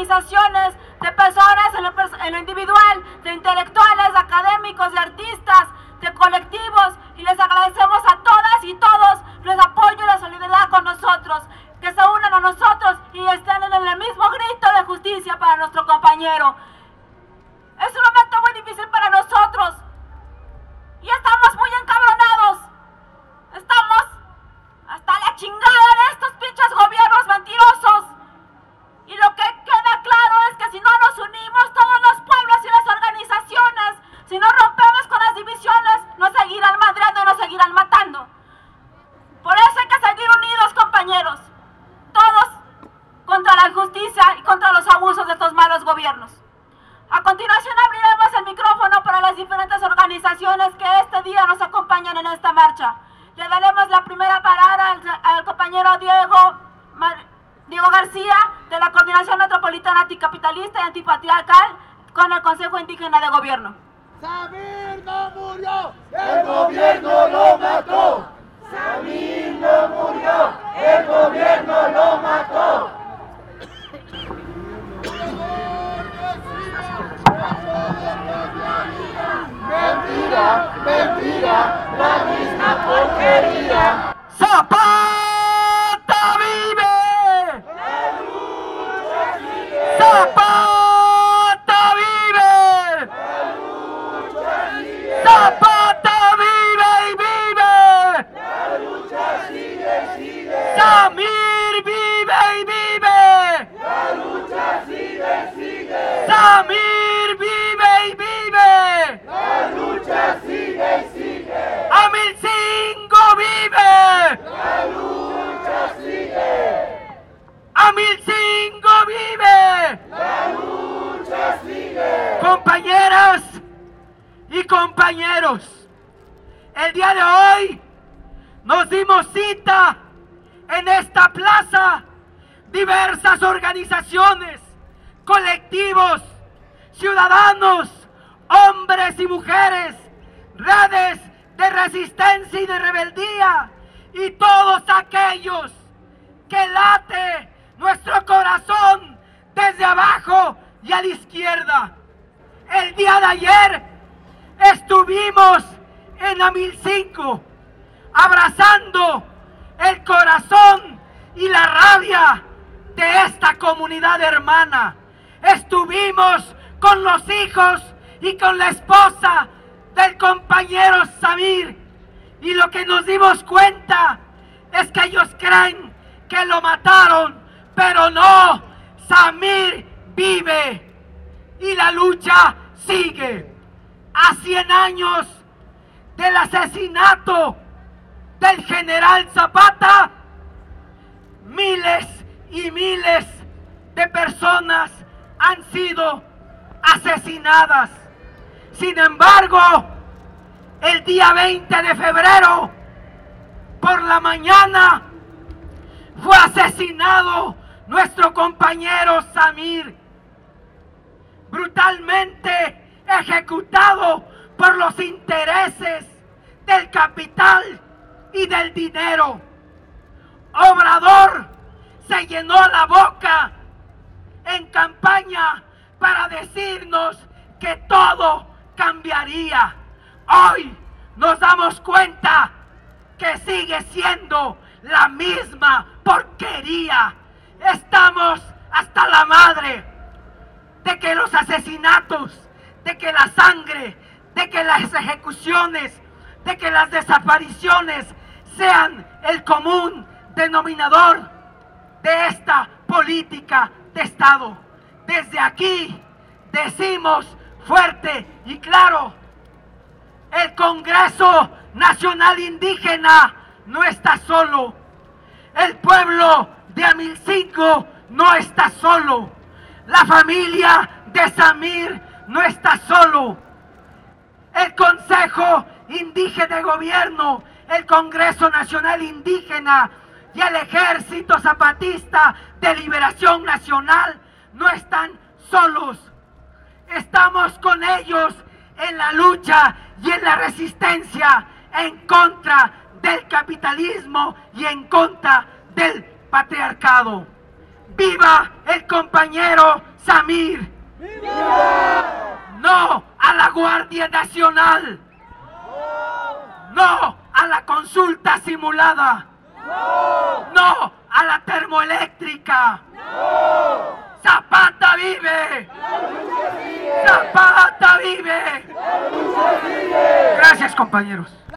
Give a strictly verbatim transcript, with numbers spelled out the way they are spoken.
organizaciones, de personas en lo, en lo individual, de intelectuales, de académicos, de artistas, de colectivos, y les agradecemos a todas y todos los apoyo y la solidaridad con nosotros, que se unan a nosotros y estén en el mismo grito de justicia para nuestro compañero. Es un momento muy difícil para nosotros y estamos muy encabronados. Estamos hasta la chingada de estos pinches gobiernos mentirosos. Y lo que queda claro es que si no nos unimos todos los pueblos y las organizaciones, si no rompemos con las divisiones, nos seguirán madreando y nos seguirán matando. Por eso hay que seguir unidos, compañeros. Todos contra la injusticia y contra los abusos de estos malos gobiernos. A continuación abriremos el micrófono para las diferentes organizaciones que este día nos acompañan en esta marcha. Le daremos la primera palabra al, al compañero Diego, Mar, Diego García, de la Coordinación Metropolitana Anticapitalista y Antipatriarcal, con el Consejo Indígena de Gobierno. Samir no murió, el gobierno lo mató. Samir no murió, el gobierno lo mató. Mentira, mentira, la misma porquería. ¡Zapata vive! La lucha sigue. ¡Zapata vive! La lucha sigue. ¡Zapata vive y vive! La lucha sigue y sigue. ¡Samir vive y vive! La lucha sigue y sigue. ¡Samir vive y vive! La lucha sigue y sigue. ¡Amilcingo vive! La lucha sigue. ¡Amilcingo vive! La lucha sigue. Compañeras y compañeros, el día de hoy nos dimos cita en esta plaza, diversas organizaciones, colectivos, ciudadanos, hombres y mujeres, redes de resistencia y de rebeldía, y todos aquellos que late nuestro corazón desde abajo y a la izquierda. El día de ayer estuvimos en Amilcingo abrazando el corazón y la rabia de esta comunidad hermana. Estuvimos con los hijos y con la esposa del compañero Samir, y lo que nos dimos cuenta es que ellos creen que lo mataron, pero no, Samir vive y la lucha sigue. A cien años del asesinato del general Zapata, miles y miles de personas han sido asesinadas. Sin embargo, el día veinte de febrero, por la mañana, fue asesinado nuestro compañero Samir, brutalmente ejecutado por los intereses del capital y del dinero. Obrador se llenó la boca en campaña para decirnos que todo cambiaría. Hoy nos damos cuenta que sigue siendo la misma porquería. Estamos hasta la madre de que los asesinatos, de que la sangre, de que las ejecuciones, de que las desapariciones sean el común denominador de esta política de Estado. Desde aquí decimos fuerte y claro: el Congreso Nacional Indígena no está solo. El pueblo de Amilcingo no está solo. La familia de Samir no está solo. El Consejo Indígena de Gobierno, el Congreso Nacional Indígena y el Ejército Zapatista de Liberación Nacional no están solos. Estamos con ellos en la lucha y en la resistencia en contra del capitalismo y en contra del patriarcado. ¡Viva el compañero Samir! ¡Viva! ¡No a la Guardia Nacional! ¡No a la consulta simulada! ¡No! ¡No a la termoeléctrica! ¡No! ¡Zapata vive! ¡Zapata vive! Gracias, compañeros.